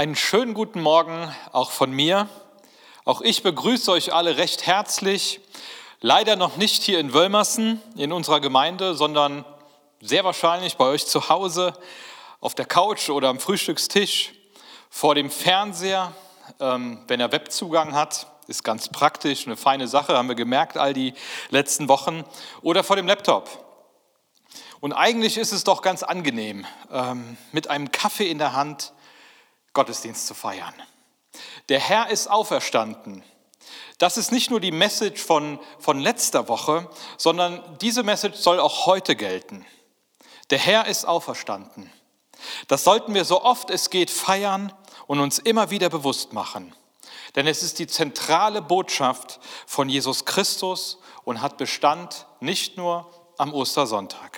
Einen schönen guten Morgen auch von mir. Auch ich begrüße euch alle recht herzlich. Leider noch nicht hier in Wölmersen in unserer Gemeinde, sondern sehr wahrscheinlich bei euch zu Hause, auf der Couch oder am Frühstückstisch, vor dem Fernseher, wenn er Webzugang hat. Ist ganz praktisch, eine feine Sache, haben wir gemerkt all die letzten Wochen. Oder vor dem Laptop. Und eigentlich ist es doch ganz angenehm, mit einem Kaffee in der Hand Gottesdienst zu feiern. Der Herr ist auferstanden. Das ist nicht nur die Message von letzter Woche, sondern diese Message soll auch heute gelten. Der Herr ist auferstanden. Das sollten wir so oft es geht feiern und uns immer wieder bewusst machen. Denn es ist die zentrale Botschaft von Jesus Christus und hat Bestand nicht nur am Ostersonntag.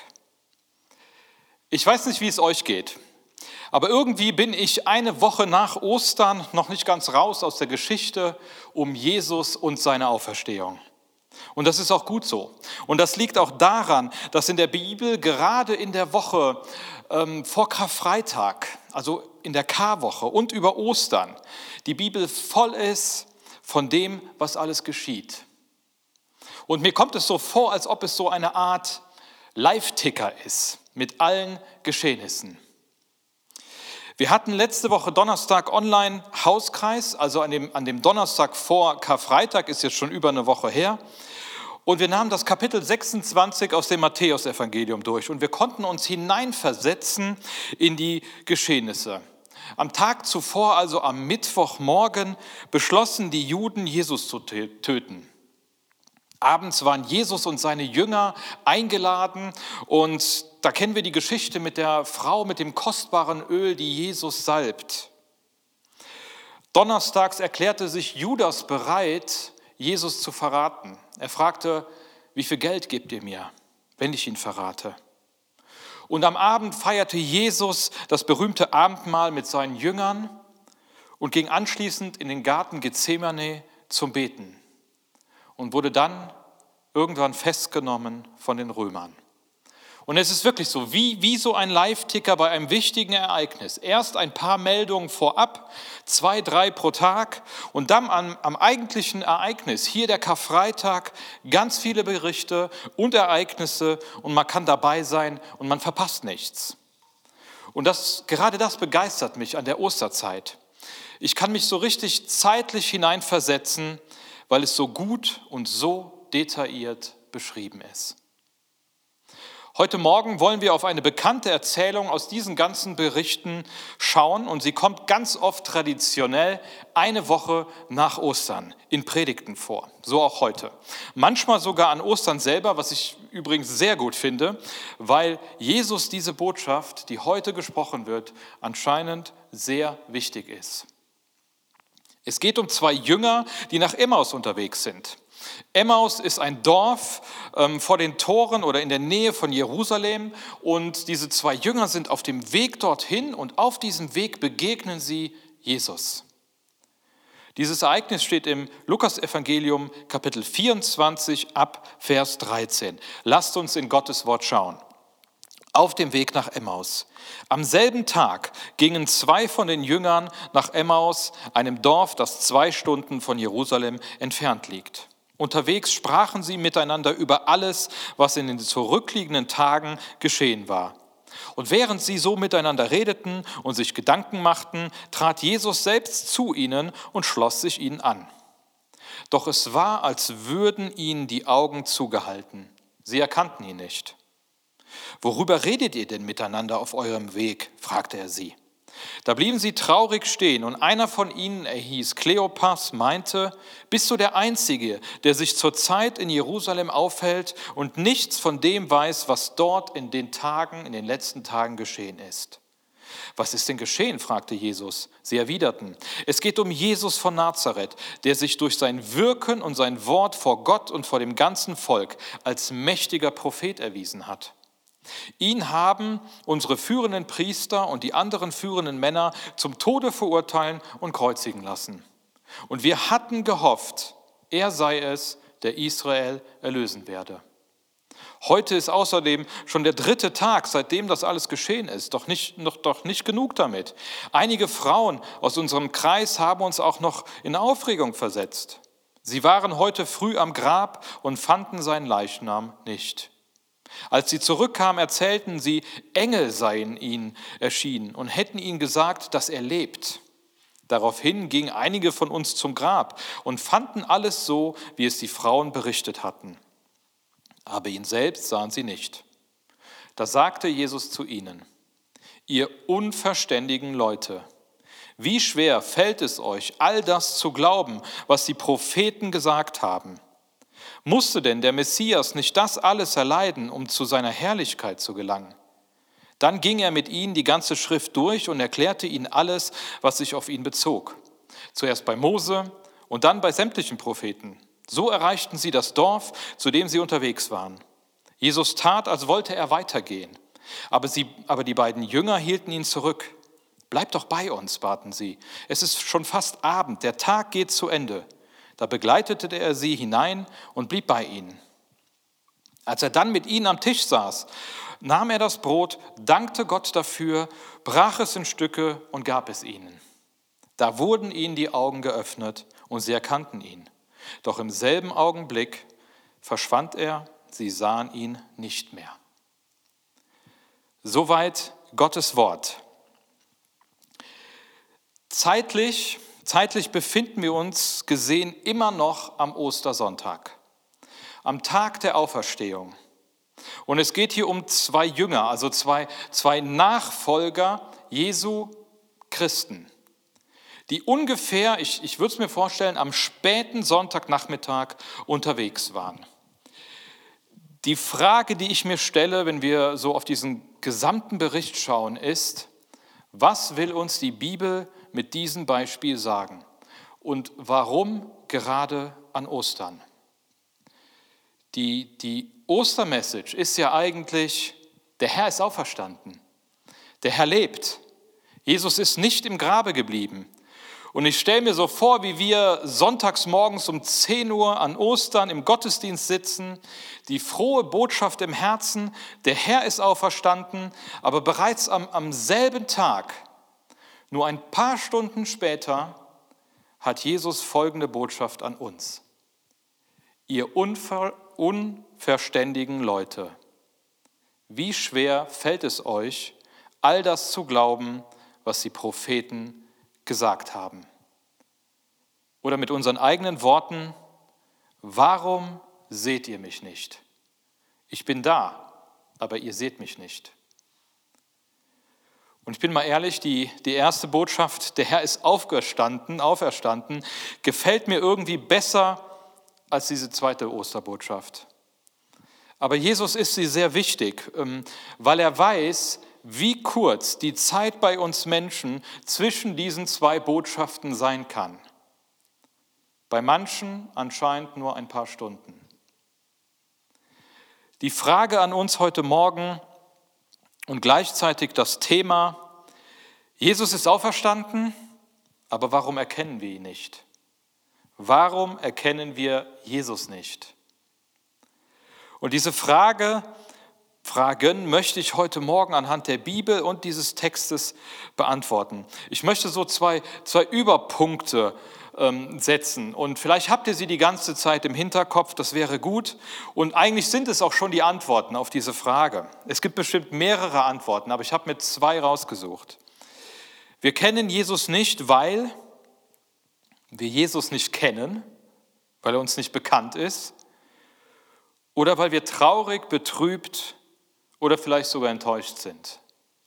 Ich weiß nicht, wie es euch geht, aber irgendwie bin ich eine Woche nach Ostern noch nicht ganz raus aus der Geschichte um Jesus und seine Auferstehung. Und das ist auch gut so. Und das liegt auch daran, dass in der Bibel gerade in der Woche vor Karfreitag, also in der Karwoche und über Ostern, die Bibel voll ist von dem, was alles geschieht. Und mir kommt es so vor, als ob es so eine Art Live-Ticker ist mit allen Geschehnissen. Wir hatten letzte Woche Donnerstag online Hauskreis, also an dem Donnerstag vor Karfreitag, ist jetzt schon über eine Woche her. Und wir nahmen das Kapitel 26 aus dem Matthäusevangelium durch und wir konnten uns hineinversetzen in die Geschehnisse. Am Tag zuvor, also am Mittwochmorgen, beschlossen die Juden, Jesus zu töten. Abends waren Jesus und seine Jünger eingeladen und da kennen wir die Geschichte mit der Frau mit dem kostbaren Öl, die Jesus salbt. Donnerstags erklärte sich Judas bereit, Jesus zu verraten. Er fragte, wie viel Geld gebt ihr mir, wenn ich ihn verrate? Und am Abend feierte Jesus das berühmte Abendmahl mit seinen Jüngern und ging anschließend in den Garten Gethsemane zum Beten und wurde dann irgendwann festgenommen von den Römern. Und es ist wirklich so, wie so ein Live-Ticker bei einem wichtigen Ereignis. Erst ein paar Meldungen vorab, 2, 3 pro Tag und dann am eigentlichen Ereignis, hier der Karfreitag, ganz viele Berichte und Ereignisse und man kann dabei sein und man verpasst nichts. Und gerade das begeistert mich an der Osterzeit. Ich kann mich so richtig zeitlich hineinversetzen, weil es so gut und so detailliert beschrieben ist. Heute Morgen wollen wir auf eine bekannte Erzählung aus diesen ganzen Berichten schauen und sie kommt ganz oft traditionell eine Woche nach Ostern in Predigten vor, so auch heute. Manchmal sogar an Ostern selber, was ich übrigens sehr gut finde, weil Jesus diese Botschaft, die heute gesprochen wird, anscheinend sehr wichtig ist. Es geht um 2 Jünger, die nach Emmaus unterwegs sind. Emmaus ist ein Dorf vor den Toren oder in der Nähe von Jerusalem und diese 2 Jünger sind auf dem Weg dorthin und auf diesem Weg begegnen sie Jesus. Dieses Ereignis steht im Lukasevangelium Kapitel 24 ab Vers 13. Lasst uns in Gottes Wort schauen. Auf dem Weg nach Emmaus. Am selben Tag gingen 2 von den Jüngern nach Emmaus, einem Dorf, das 2 Stunden von Jerusalem entfernt liegt. Unterwegs sprachen sie miteinander über alles, was in den zurückliegenden Tagen geschehen war. Und während sie so miteinander redeten und sich Gedanken machten, trat Jesus selbst zu ihnen und schloss sich ihnen an. Doch es war, als würden ihnen die Augen zugehalten. Sie erkannten ihn nicht. »Worüber redet ihr denn miteinander auf eurem Weg?« fragte er sie. Da blieben sie traurig stehen und einer von ihnen, er hieß Kleopas, meinte, bist du der Einzige, der sich zurzeit in Jerusalem aufhält und nichts von dem weiß, was dort in den letzten Tagen geschehen ist? Was ist denn geschehen? fragte Jesus. Sie erwiderten, es geht um Jesus von Nazareth, der sich durch sein Wirken und sein Wort vor Gott und vor dem ganzen Volk als mächtiger Prophet erwiesen hat. Ihn haben unsere führenden Priester und die anderen führenden Männer zum Tode verurteilen und kreuzigen lassen. Und wir hatten gehofft, er sei es, der Israel erlösen werde. Heute ist außerdem schon der 3. Tag, seitdem das alles geschehen ist. Doch nicht genug damit. Einige Frauen aus unserem Kreis haben uns auch noch in Aufregung versetzt. Sie waren heute früh am Grab und fanden seinen Leichnam nicht. Als sie zurückkamen, erzählten sie, Engel seien ihnen erschienen und hätten ihnen gesagt, dass er lebt. Daraufhin gingen einige von uns zum Grab und fanden alles so, wie es die Frauen berichtet hatten. Aber ihn selbst sahen sie nicht. Da sagte Jesus zu ihnen, ihr unverständigen Leute, wie schwer fällt es euch, all das zu glauben, was die Propheten gesagt haben? Musste denn der Messias nicht das alles erleiden, um zu seiner Herrlichkeit zu gelangen? Dann ging er mit ihnen die ganze Schrift durch und erklärte ihnen alles, was sich auf ihn bezog. Zuerst bei Mose und dann bei sämtlichen Propheten. So erreichten sie das Dorf, zu dem sie unterwegs waren. Jesus tat, als wollte er weitergehen. Aber die beiden Jünger hielten ihn zurück. Bleibt doch bei uns, baten sie. Es ist schon fast Abend, der Tag geht zu Ende. Da begleitete er sie hinein und blieb bei ihnen. Als er dann mit ihnen am Tisch saß, nahm er das Brot, dankte Gott dafür, brach es in Stücke und gab es ihnen. Da wurden ihnen die Augen geöffnet und sie erkannten ihn. Doch im selben Augenblick verschwand er, sie sahen ihn nicht mehr. Soweit Gottes Wort. Zeitlich befinden wir uns gesehen immer noch am Ostersonntag, am Tag der Auferstehung. Und es geht hier um 2 Jünger, also zwei Nachfolger Jesu Christen, die ungefähr, ich würde es mir vorstellen, am späten Sonntagnachmittag unterwegs waren. Die Frage, die ich mir stelle, wenn wir so auf diesen gesamten Bericht schauen, ist, was will uns die Bibel mit diesem Beispiel sagen? Und warum gerade an Ostern? Die Ostermessage ist ja eigentlich, der Herr ist auferstanden. Der Herr lebt. Jesus ist nicht im Grabe geblieben. Und ich stelle mir so vor, wie wir sonntags morgens um 10 Uhr an Ostern im Gottesdienst sitzen, die frohe Botschaft im Herzen, der Herr ist auferstanden, aber bereits am selben Tag, nur ein paar Stunden später, hat Jesus folgende Botschaft an uns. Ihr unverständigen Leute, wie schwer fällt es euch, all das zu glauben, was die Propheten gesagt haben? Oder mit unseren eigenen Worten, warum seht ihr mich nicht? Ich bin da, aber ihr seht mich nicht. Und ich bin mal ehrlich, die erste Botschaft, der Herr ist auferstanden, gefällt mir irgendwie besser als diese zweite Osterbotschaft. Aber Jesus ist sie sehr wichtig, weil er weiß, wie kurz die Zeit bei uns Menschen zwischen diesen 2 Botschaften sein kann. Bei manchen anscheinend nur ein paar Stunden. Die Frage an uns heute Morgen und gleichzeitig das Thema, Jesus ist auferstanden, aber warum erkennen wir ihn nicht? Warum erkennen wir Jesus nicht? Und diese Fragen möchte ich heute Morgen anhand der Bibel und dieses Textes beantworten. Ich möchte so zwei Überpunkte setzen und vielleicht habt ihr sie die ganze Zeit im Hinterkopf, das wäre gut. Und eigentlich sind es auch schon die Antworten auf diese Frage. Es gibt bestimmt mehrere Antworten, aber ich habe mir 2 rausgesucht. Wir kennen Jesus nicht, weil wir Jesus nicht kennen, weil er uns nicht bekannt ist oder weil wir traurig, betrübt oder vielleicht sogar enttäuscht sind.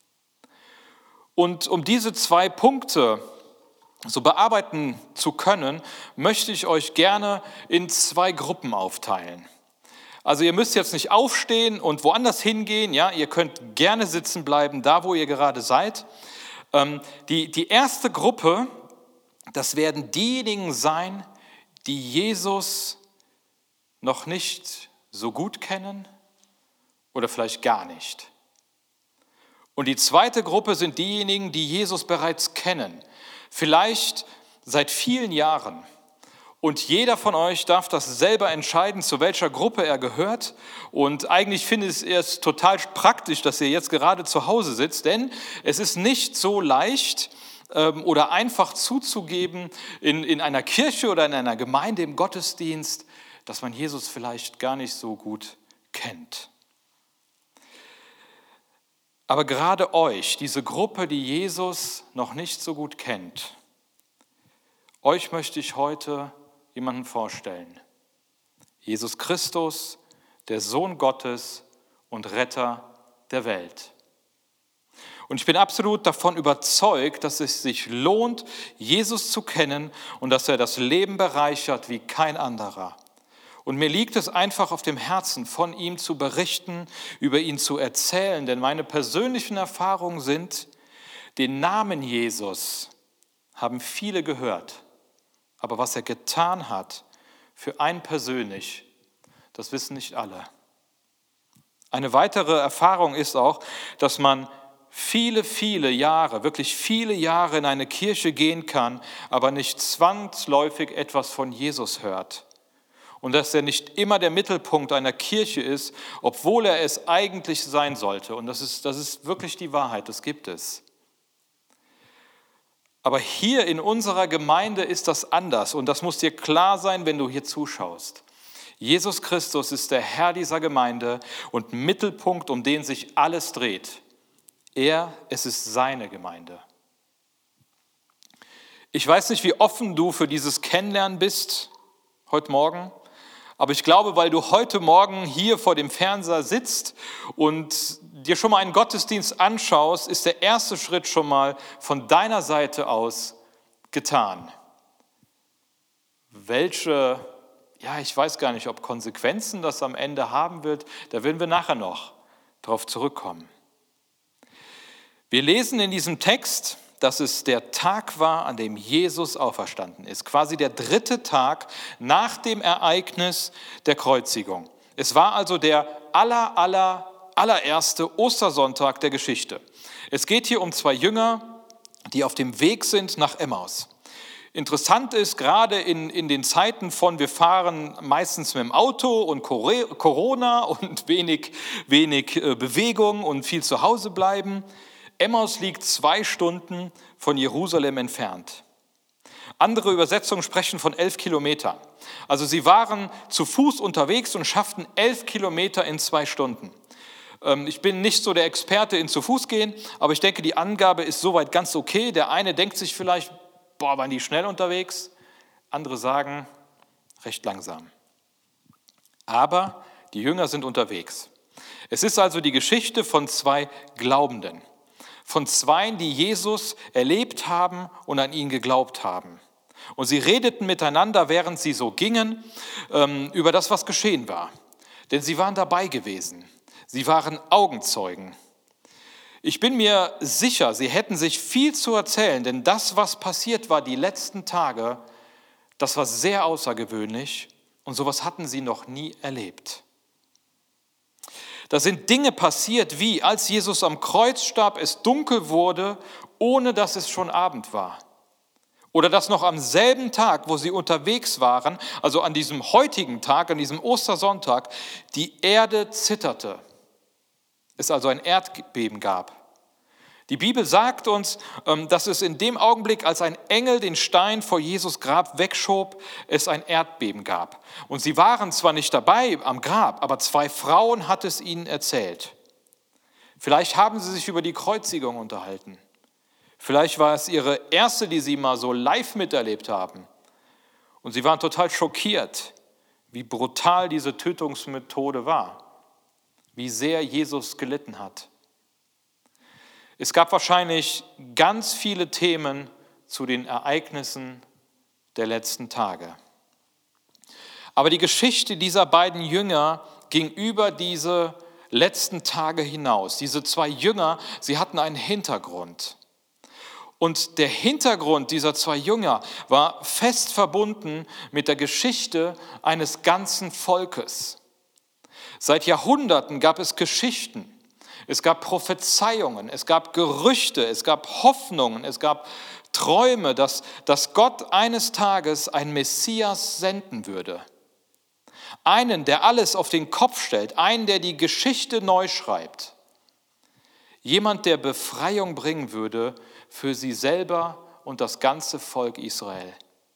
Und um diese 2 Punkte so bearbeiten zu können, möchte ich euch gerne in 2 Gruppen aufteilen. Also ihr müsst jetzt nicht aufstehen und woanders hingehen, ja, ihr könnt gerne sitzen bleiben, da wo ihr gerade seid. Die erste Gruppe, das werden diejenigen sein, die Jesus noch nicht so gut kennen oder vielleicht gar nicht. Und die zweite Gruppe sind diejenigen, die Jesus bereits kennen, vielleicht seit vielen Jahren Und jeder von euch darf das selber entscheiden, zu welcher Gruppe er gehört. Und eigentlich finde ich es total praktisch, dass ihr jetzt gerade zu Hause sitzt, denn es ist nicht so leicht oder einfach zuzugeben in einer Kirche oder in einer Gemeinde im Gottesdienst, dass man Jesus vielleicht gar nicht so gut kennt. Aber gerade euch, diese Gruppe, die Jesus noch nicht so gut kennt, euch möchte ich heute jemanden vorstellen. Jesus Christus, der Sohn Gottes und Retter der Welt. Und ich bin absolut davon überzeugt, dass es sich lohnt, Jesus zu kennen und dass er das Leben bereichert wie kein anderer. Und mir liegt es einfach auf dem Herzen, von ihm zu berichten, über ihn zu erzählen, denn meine persönlichen Erfahrungen sind, den Namen Jesus haben viele gehört, aber was er getan hat für einen persönlich, das wissen nicht alle. Eine weitere Erfahrung ist auch, dass man viele Jahre, wirklich viele Jahre in eine Kirche gehen kann, aber nicht zwangsläufig etwas von Jesus hört. Und dass er nicht immer der Mittelpunkt einer Kirche ist, obwohl er es eigentlich sein sollte. Und das ist wirklich die Wahrheit, das gibt es. Aber hier in unserer Gemeinde ist das anders und das muss dir klar sein, wenn du hier zuschaust. Jesus Christus ist der Herr dieser Gemeinde und Mittelpunkt, um den sich alles dreht. Es ist seine Gemeinde. Ich weiß nicht, wie offen du für dieses Kennenlernen bist heute Morgen, aber ich glaube, weil du heute Morgen hier vor dem Fernseher sitzt und dir schon mal einen Gottesdienst anschaust, ist der erste Schritt schon mal von deiner Seite aus getan. Welche, ich weiß gar nicht, ob Konsequenzen das am Ende haben wird, da werden wir nachher noch drauf zurückkommen. Wir lesen in diesem Text, dass es der Tag war, an dem Jesus auferstanden ist. Quasi der 3. Tag nach dem Ereignis der Kreuzigung. Es war also der allererste Ostersonntag der Geschichte. Es geht hier um 2 Jünger, die auf dem Weg sind nach Emmaus. Interessant ist, gerade in den Zeiten von, wir fahren meistens mit dem Auto und Corona und wenig Bewegung und viel zu Hause bleiben. Emmaus liegt 2 Stunden von Jerusalem entfernt. Andere Übersetzungen sprechen von 11 Kilometern. Also sie waren zu Fuß unterwegs und schafften 11 Kilometer in 2 Stunden. Ich bin nicht so der Experte in zu Fuß gehen, aber ich denke, die Angabe ist soweit ganz okay. Der eine denkt sich vielleicht, waren die schnell unterwegs? Andere sagen, recht langsam. Aber die Jünger sind unterwegs. Es ist also die Geschichte von 2 Glaubenden. Von 2, die Jesus erlebt haben und an ihn geglaubt haben. Und sie redeten miteinander, während sie so gingen, über das, was geschehen war. Denn sie waren dabei gewesen. Sie waren Augenzeugen. Ich bin mir sicher, sie hätten sich viel zu erzählen, denn das, was passiert war die letzten Tage, das war sehr außergewöhnlich und sowas hatten sie noch nie erlebt. Da sind Dinge passiert, wie als Jesus am Kreuz starb, es dunkel wurde, ohne dass es schon Abend war. Oder dass noch am selben Tag, wo sie unterwegs waren, also an diesem heutigen Tag, an diesem Ostersonntag, die Erde zitterte. Es also ein Erdbeben gab. Die Bibel sagt uns, dass es in dem Augenblick, als ein Engel den Stein vor Jesus Grab wegschob, es ein Erdbeben gab. Und sie waren zwar nicht dabei am Grab, aber 2 Frauen hat es ihnen erzählt. Vielleicht haben sie sich über die Kreuzigung unterhalten. Vielleicht war es ihre erste, die sie mal so live miterlebt haben. Und sie waren total schockiert, wie brutal diese Tötungsmethode war, wie sehr Jesus gelitten hat. Es gab wahrscheinlich ganz viele Themen zu den Ereignissen der letzten Tage. Aber die Geschichte dieser beiden Jünger ging über diese letzten Tage hinaus. Diese 2 Jünger, sie hatten einen Hintergrund. Und der Hintergrund dieser 2 Jünger war fest verbunden mit der Geschichte eines ganzen Volkes. Seit Jahrhunderten gab es Geschichten. Es gab Prophezeiungen, es gab Gerüchte, es gab Hoffnungen, es gab Träume, dass Gott eines Tages einen Messias senden würde. Einen, der alles auf den Kopf stellt, einen, der die Geschichte neu schreibt. Jemand, der Befreiung bringen würde für sie selber und das ganze Volk Israel.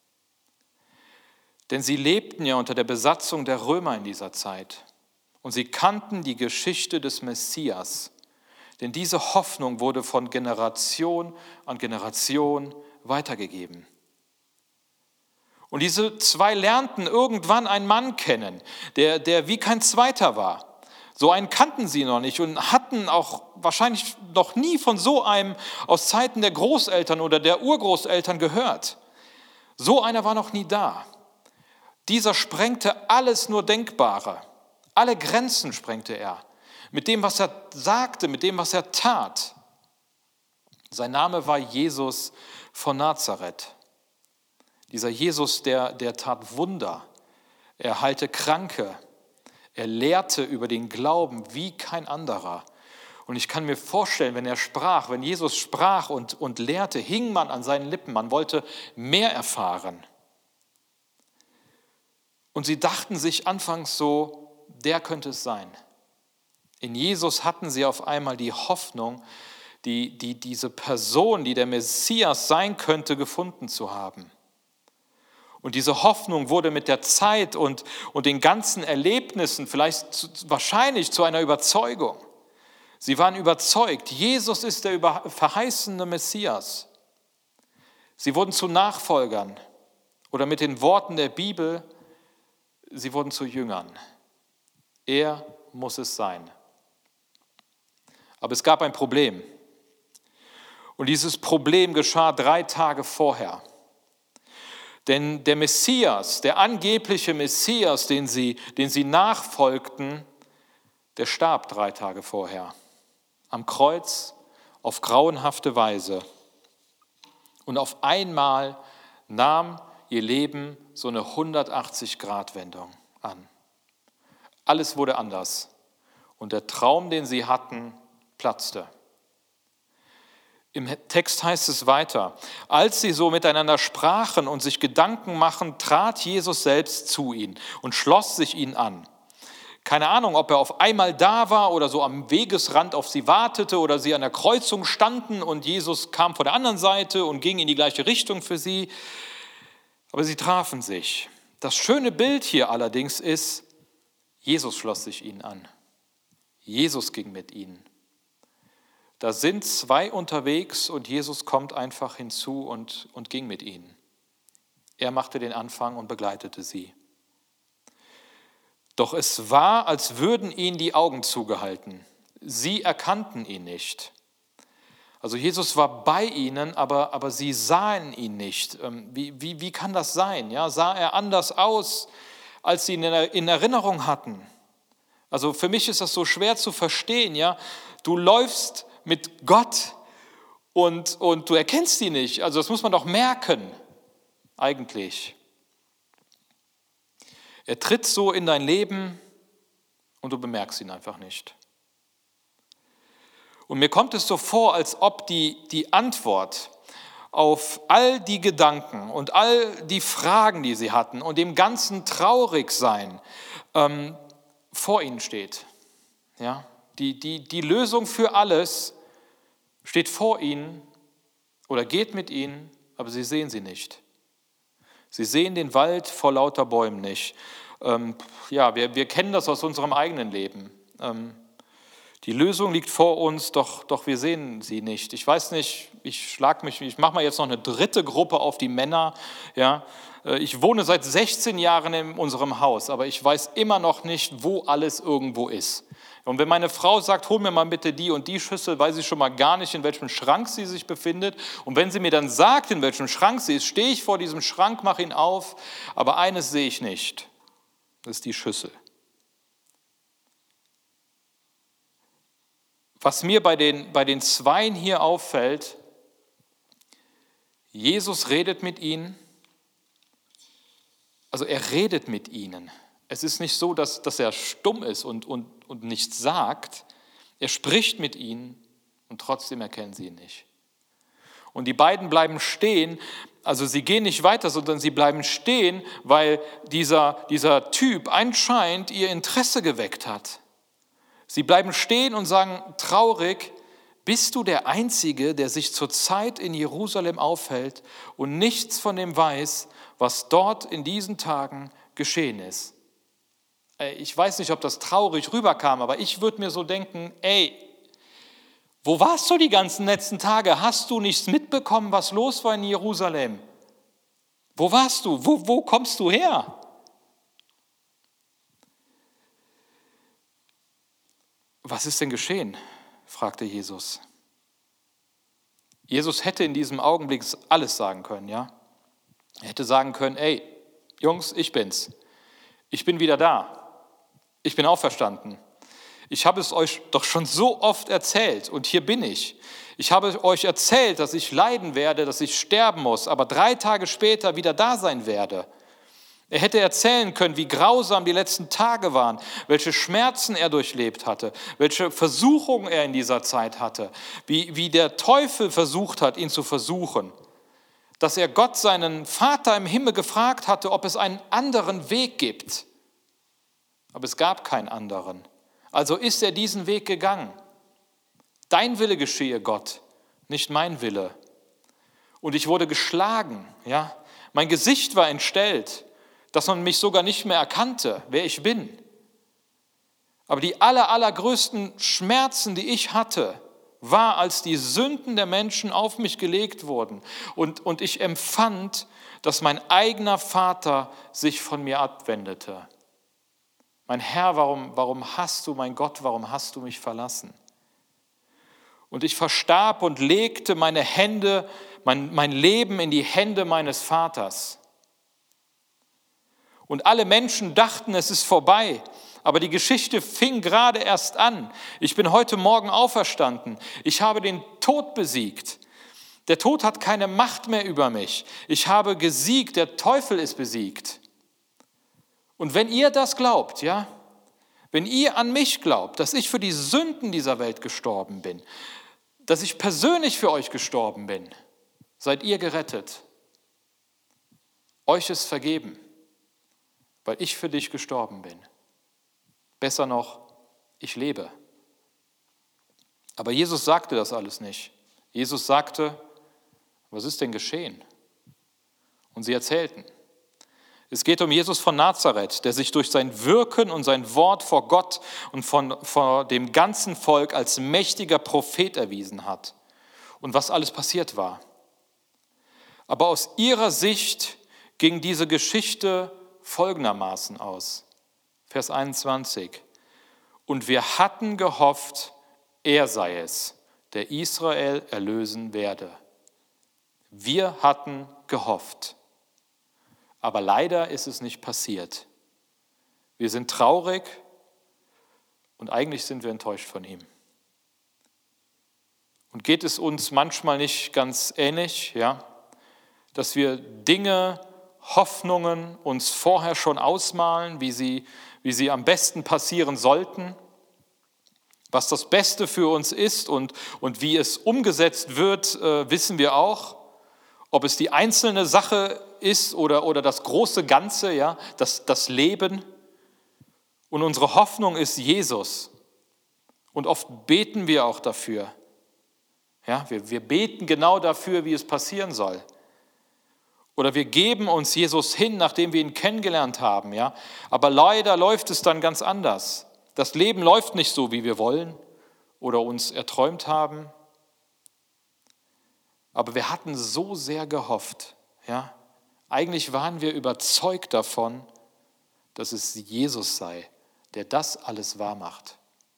Denn sie lebten ja unter der Besatzung der Römer in dieser Zeit. Und sie kannten die Geschichte des Messias. Denn diese Hoffnung wurde von Generation an Generation weitergegeben. Und diese zwei lernten irgendwann einen Mann kennen, der wie kein zweiter war. So einen kannten sie noch nicht und hatten auch wahrscheinlich noch nie von so einem aus Zeiten der Großeltern oder der Urgroßeltern gehört. So einer war noch nie da. Dieser sprengte alles nur Denkbare. Alle Grenzen sprengte er. Mit dem, was er sagte, mit dem, was er tat. Sein Name war Jesus von Nazareth. Dieser Jesus, der tat Wunder. Er heilte Kranke. Er lehrte über den Glauben wie kein anderer. Und ich kann mir vorstellen, wenn Jesus sprach und lehrte, hing man an seinen Lippen. Man wollte mehr erfahren. Und sie dachten sich anfangs so, der könnte es sein. In Jesus hatten sie auf einmal die Hoffnung, diese Person, die der Messias sein könnte, gefunden zu haben. Und diese Hoffnung wurde mit der Zeit und den ganzen Erlebnissen wahrscheinlich zu einer Überzeugung. Sie waren überzeugt, Jesus ist der verheißene Messias. Sie wurden zu Nachfolgern oder mit den Worten der Bibel, sie wurden zu Jüngern. Er muss es sein. Aber es gab ein Problem. Und dieses Problem geschah 3 Tage vorher. Denn der Messias, der angebliche Messias, den sie nachfolgten, der starb 3 Tage vorher. Am Kreuz auf grauenhafte Weise. Und auf einmal nahm ihr Leben so eine 180-Grad-Wendung an. Alles wurde anders. Und der Traum, den sie hatten, platzte. Im Text heißt es weiter, als sie so miteinander sprachen und sich Gedanken machen, trat Jesus selbst zu ihnen und schloss sich ihnen an. Keine Ahnung, ob er auf einmal da war oder so am Wegesrand auf sie wartete oder sie an der Kreuzung standen und Jesus kam von der anderen Seite und ging in die gleiche Richtung für sie. Aber sie trafen sich. Das schöne Bild hier allerdings ist, Jesus schloss sich ihnen an. Jesus ging mit ihnen. Da sind 2 unterwegs und Jesus kommt einfach hinzu und ging mit ihnen. Er machte den Anfang und begleitete sie. Doch es war, als würden ihnen die Augen zugehalten. Sie erkannten ihn nicht. Also Jesus war bei ihnen, aber sie sahen ihn nicht. Wie kann das sein? Ja, sah er anders aus, als sie ihn in Erinnerung hatten? Also für mich ist das so schwer zu verstehen. Ja, du läufst mit Gott und du erkennst ihn nicht. Also das muss man doch merken, eigentlich. Er tritt so in dein Leben und du bemerkst ihn einfach nicht. Und mir kommt es so vor, als ob die Antwort auf all die Gedanken und all die Fragen, die sie hatten und dem ganzen Traurigsein vor ihnen steht. Ja? Die Lösung für alles steht vor ihnen oder geht mit ihnen, aber sie sehen sie nicht. Sie sehen den Wald vor lauter Bäumen nicht. Wir kennen das aus unserem eigenen Leben. Die Lösung liegt vor uns, doch wir sehen sie nicht. Ich weiß nicht, ich mache mal jetzt noch eine 3. Gruppe auf die Männer. Ja. Ich wohne seit 16 Jahren in unserem Haus, aber ich weiß immer noch nicht, wo alles irgendwo ist. Und wenn meine Frau sagt, hol mir mal bitte die und die Schüssel, weiß ich schon mal gar nicht, in welchem Schrank sie sich befindet. Und wenn sie mir dann sagt, in welchem Schrank sie ist, stehe ich vor diesem Schrank, mache ihn auf, aber eines sehe ich nicht. Das ist die Schüssel. Was mir bei den Zweien hier auffällt, Jesus redet mit ihnen, also er redet mit ihnen. Es ist nicht so, dass er stumm ist und nichts sagt. Er spricht mit ihnen und trotzdem erkennen sie ihn nicht. Und die beiden bleiben stehen, also sie gehen nicht weiter, sondern sie bleiben stehen, weil dieser Typ anscheinend ihr Interesse geweckt hat. Sie bleiben stehen und sagen traurig: Bist du der Einzige, der sich zurzeit in Jerusalem aufhält und nichts von dem weiß, was dort in diesen Tagen geschehen ist? Ich weiß nicht, ob das traurig rüberkam, aber ich würde mir so denken: Wo warst du die ganzen letzten Tage? Hast du nichts mitbekommen, was los war in Jerusalem? Wo warst du? Wo kommst du her? Was ist denn geschehen? Fragte Jesus. Jesus hätte in diesem Augenblick alles sagen können, ja? Er hätte sagen können: Jungs, ich bin's. Ich bin wieder da. Ich bin auferstanden. Ich habe es euch doch schon so oft erzählt und hier bin ich. Ich habe euch erzählt, dass ich leiden werde, dass ich sterben muss, aber 3 Tage später wieder da sein werde. Er hätte erzählen können, wie grausam die letzten Tage waren, welche Schmerzen er durchlebt hatte, welche Versuchungen er in dieser Zeit hatte, wie der Teufel versucht hat, ihn zu versuchen, dass er Gott, seinen Vater im Himmel, gefragt hatte, ob es einen anderen Weg gibt. Aber es gab keinen anderen. Also ist er diesen Weg gegangen. Dein Wille geschehe, Gott, nicht mein Wille. Und ich wurde geschlagen, ja. Mein Gesicht war entstellt, dass man mich sogar nicht mehr erkannte, wer ich bin. Aber die allergrößten Schmerzen, die ich hatte, war, als die Sünden der Menschen auf mich gelegt wurden. Und ich empfand, dass mein eigener Vater sich von mir abwendete. Mein Herr, warum hast du, mein Gott, warum hast du mich verlassen? Und ich verstarb und legte meine Hände, mein Leben in die Hände meines Vaters. Und alle Menschen dachten, es ist vorbei. Aber die Geschichte fing gerade erst an. Ich bin heute Morgen auferstanden. Ich habe den Tod besiegt. Der Tod hat keine Macht mehr über mich. Ich habe gesiegt, der Teufel ist besiegt. Und wenn ihr das glaubt, ja, wenn ihr an mich glaubt, dass ich für die Sünden dieser Welt gestorben bin, dass ich persönlich für euch gestorben bin, seid ihr gerettet. Euch ist vergeben, weil ich für dich gestorben bin. Besser noch, ich lebe. Aber Jesus sagte das alles nicht. Jesus sagte: Was ist denn geschehen? Und sie erzählten. Es geht um Jesus von Nazareth, der sich durch sein Wirken und sein Wort vor Gott und vor dem ganzen Volk als mächtiger Prophet erwiesen hat. Und was alles passiert war. Aber aus ihrer Sicht ging diese Geschichte folgendermaßen aus. Vers 21. Und wir hatten gehofft, er sei es, der Israel erlösen werde. Wir hatten gehofft. Aber leider ist es nicht passiert. Wir sind traurig und eigentlich sind wir enttäuscht von ihm. Und geht es uns manchmal nicht ganz ähnlich, ja, dass wir Dinge, Hoffnungen uns vorher schon ausmalen, wie sie am besten passieren sollten, was das Beste für uns ist und wie es umgesetzt wird, wissen wir auch. Ob es die einzelne Sache ist oder das große Ganze, ja, das Leben. Und unsere Hoffnung ist Jesus. Und oft beten wir auch dafür. Ja, wir beten genau dafür, wie es passieren soll. Oder wir geben uns Jesus hin, nachdem wir ihn kennengelernt haben. Ja. Aber leider läuft es dann ganz anders. Das Leben läuft nicht so, wie wir wollen oder uns erträumt haben. Aber wir hatten so sehr gehofft. Ja. Eigentlich waren wir überzeugt davon, dass es Jesus sei, der das alles wahr macht.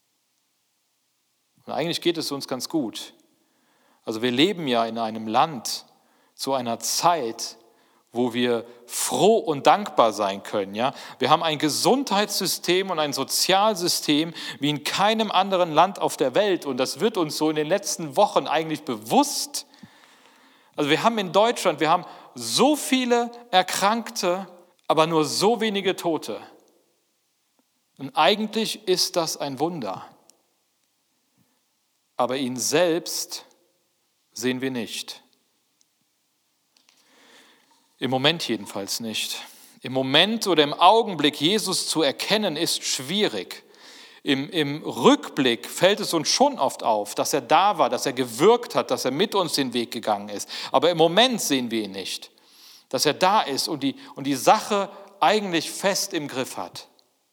Und eigentlich geht es uns ganz gut. Also wir leben ja in einem Land zu einer Zeit, wo wir froh und dankbar sein können. Ja? Wir haben ein Gesundheitssystem und ein Sozialsystem wie in keinem anderen Land auf der Welt. Und das wird uns so in den letzten Wochen eigentlich bewusst. Also wir haben in Deutschland, wir haben so viele Erkrankte, aber nur so wenige Tote. Und eigentlich ist das ein Wunder. Aber ihn selbst sehen wir nicht. Im Moment jedenfalls nicht. Im Moment oder im Augenblick Jesus zu erkennen, ist schwierig. Im Rückblick fällt es uns schon oft auf, dass er da war, dass er gewirkt hat, dass er mit uns den Weg gegangen ist. Aber im Moment sehen wir ihn nicht, dass er da ist und die Sache eigentlich fest im Griff hat.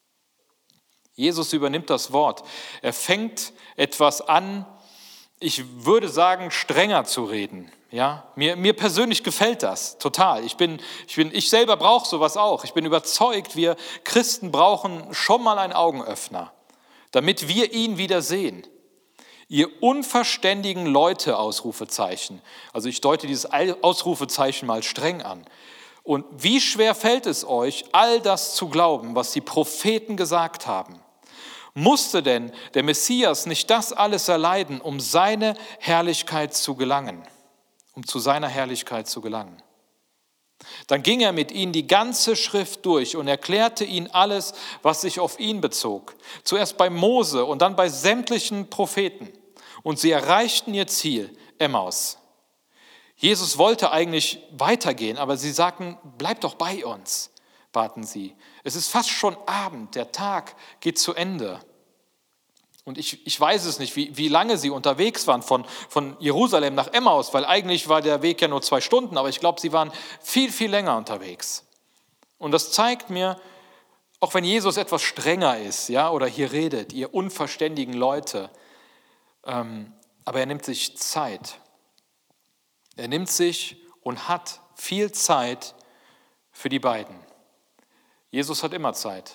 Jesus übernimmt das Wort. Er fängt etwas an, ich würde sagen, strenger zu reden. Ja, mir persönlich gefällt das total. Ich selber brauche sowas auch. Ich bin überzeugt, wir Christen brauchen schon mal einen Augenöffner, damit wir ihn wieder sehen. Ihr unverständigen Leute, Ausrufezeichen. Also ich deute dieses Ausrufezeichen mal streng an. Und wie schwer fällt es euch, all das zu glauben, was die Propheten gesagt haben? Musste denn der Messias nicht das alles erleiden, um seine Herrlichkeit zu gelangen? Um zu seiner Herrlichkeit zu gelangen. Dann ging er mit ihnen die ganze Schrift durch und erklärte ihnen alles, was sich auf ihn bezog. Zuerst bei Mose und dann bei sämtlichen Propheten. Und sie erreichten ihr Ziel, Emmaus. Jesus wollte eigentlich weitergehen, aber sie sagten, bleib doch bei uns, baten sie. Es ist fast schon Abend, der Tag geht zu Ende. Und ich weiß es nicht, wie lange sie unterwegs waren von Jerusalem nach Emmaus, weil eigentlich war der Weg ja nur 2 Stunden, aber ich glaube, sie waren viel, viel länger unterwegs. Und das zeigt mir, auch wenn Jesus etwas strenger ist, ja, oder hier redet, ihr unverständigen Leute, aber er nimmt sich Zeit. Er nimmt sich und hat viel Zeit für die beiden. Jesus hat immer Zeit.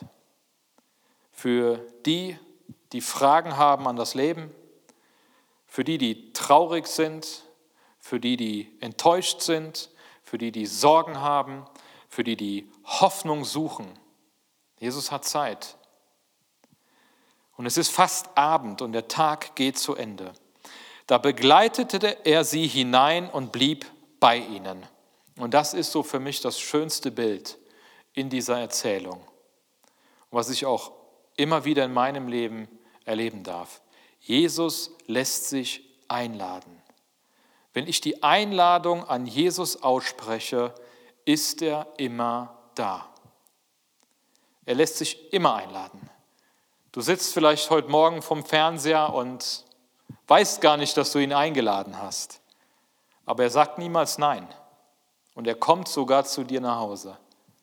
Für die Fragen haben an das Leben, für die traurig sind, für die enttäuscht sind, für die Sorgen haben, für die Hoffnung suchen. Jesus hat Zeit. Und es ist fast Abend und der Tag geht zu Ende. Da begleitete er sie hinein und blieb bei ihnen. Und das ist so für mich das schönste Bild in dieser Erzählung, was ich auch immer wieder in meinem Leben erleben darf. Jesus lässt sich einladen. Wenn ich die Einladung an Jesus ausspreche, ist er immer da. Er lässt sich immer einladen. Du sitzt vielleicht heute Morgen vorm Fernseher und weißt gar nicht, dass du ihn eingeladen hast. Aber er sagt niemals nein. Und er kommt sogar zu dir nach Hause.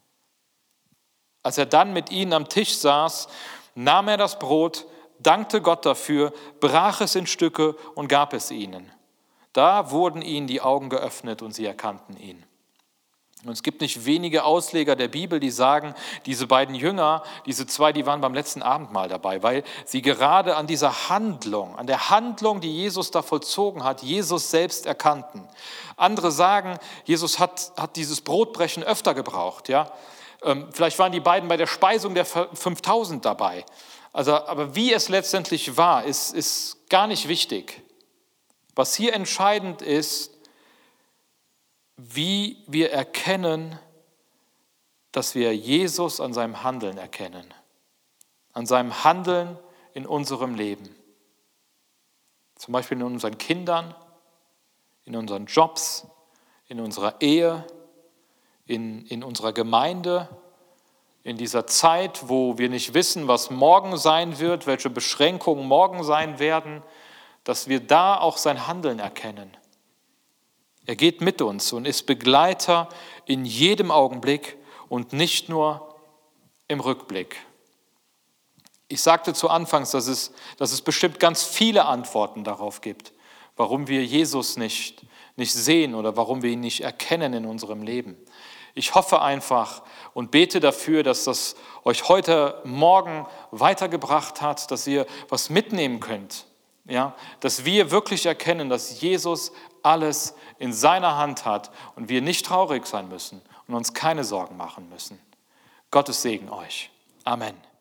Als er dann mit ihnen am Tisch saß, nahm er das Brot, dankte Gott dafür, brach es in Stücke und gab es ihnen. Da wurden ihnen die Augen geöffnet und sie erkannten ihn. Und es gibt nicht wenige Ausleger der Bibel, die sagen, diese beiden Jünger, diese 2, die waren beim letzten Abendmahl dabei, weil sie gerade an dieser Handlung, an der Handlung, die Jesus da vollzogen hat, Jesus selbst erkannten. Andere sagen, Jesus hat dieses Brotbrechen öfter gebraucht. Ja? Vielleicht waren die beiden bei der Speisung der 5000 dabei. Aber wie es letztendlich war, ist gar nicht wichtig. Was hier entscheidend ist, wie wir erkennen, dass wir Jesus an seinem Handeln erkennen. An seinem Handeln in unserem Leben. Zum Beispiel in unseren Kindern, in unseren Jobs, in unserer Ehe, in unserer Gemeinde, in dieser Zeit, wo wir nicht wissen, was morgen sein wird, welche Beschränkungen morgen sein werden, dass wir da auch sein Handeln erkennen. Er geht mit uns und ist Begleiter in jedem Augenblick und nicht nur im Rückblick. Ich sagte zu Anfangs, dass es bestimmt ganz viele Antworten darauf gibt, warum wir Jesus nicht sehen oder warum wir ihn nicht erkennen in unserem Leben. Ich hoffe einfach und bete dafür, dass das euch heute Morgen weitergebracht hat, dass ihr was mitnehmen könnt. Ja, dass wir wirklich erkennen, dass Jesus alles in seiner Hand hat und wir nicht traurig sein müssen und uns keine Sorgen machen müssen. Gottes Segen euch. Amen.